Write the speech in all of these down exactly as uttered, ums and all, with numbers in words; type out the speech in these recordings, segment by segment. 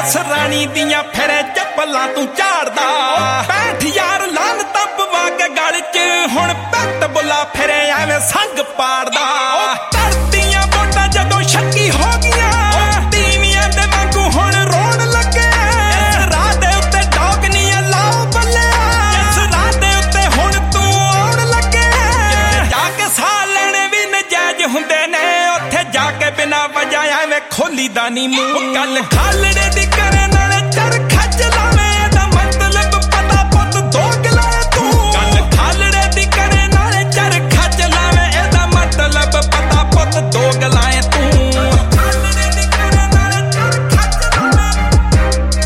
इस रानी दियां फिरे चप्पलां तू झाड़दा पैठ यार लान तप वाग गल च हुण पैट बुला फिरे एवें संग पाड़दा धरतियां बोटां जदों शक्की हो गईयां तीवियां दे वांगू हुण रोण लगे इस राह दे उत्ते डॉग नी लाओ बल्ले इस राह दे उत्ते हुण तू आउण लगे जाके साह लेने भी नजायज हुंदे ने उत्थे जाके बिना वजह एवें खोली दा नी मूंह गल खालड़े दी करे नाले चरखा चलावे दा मतलब पता पुत दोगला तू गल खालड़े दी करे नाले चरखा चलावे एदा मतलब पता पुत दोगला तू खालड़े दी करे नाले चरखा चलावे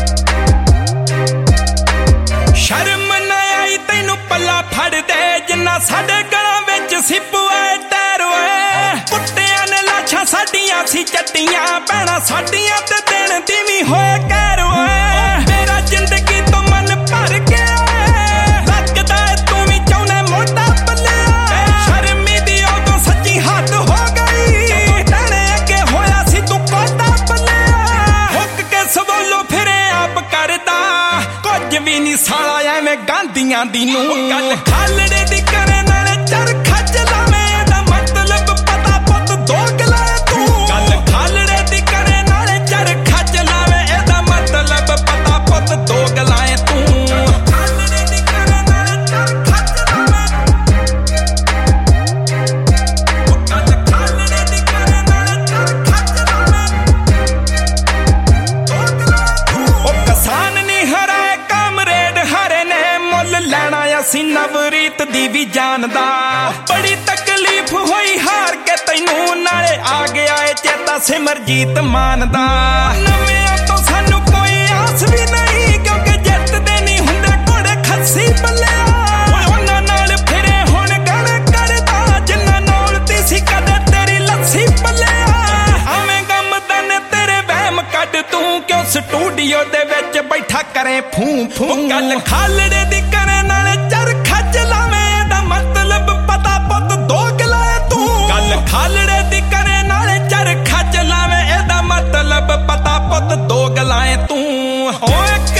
शर्म ना आई तैनू पल्ला फड़ दे जिन्ना साडे गलां विच सिप्पू आए टैर ओए कुत्तियां ने लाशां साडियां सी चट्टियां भैणां साडियां ते दिन धीमी होए कैर ओए मेरा जिंदगी तो मन भर गया लगदा तू भी चाहुंदा मोटा पल्ले शर्मी दी उदों सच्ची हद हो गई तेरे अगे होया सी तू कोटा पल्ले हुक के सवोलो फिरे आप करदा कुछ भी नहीं साला एवें गांधियां दी नूं गल खालड़े दी करे नाले चरखा चलावे दा मतलब पता पुत दोगला तू गल खालड़े दी करे नाले चरखा चलावे एदा मतलब पता पुत दोगला तू खालड़े दी करे नाले चरखा चलावे गल खालड़े दी करे नाले चरखा चलावे दोगला तू ओ किसान नी हराए कामरेड हरे ने मुल लेना असी नवरीत दी भी जानदा बड़ी तकलीफ होई हार के तैनू नाले आ गया ए चेता सिमरजीत मानदा नवियां तो सानू कोई आस भी नहीं क्योंकि जितदे नहीं हुंदे घोड़े खस्सी बल्लिया उन्हां नाल फिरे हुण गल करदा जिन्हां नाल ती सी कदे तेरी लस्सी बल्लिया आवें गमदा ने तेरे वहम कढ तू क्यों स्टूडियो दे विच बैठा करे फूं फूं गल खालड़े दी करे नाले चरखा चलावे दा मतलब पता पुत दोगला तू गल खालड़े दी करे नाले चरखा चलावे एदा मतलब पता पुत दोगला तू ओए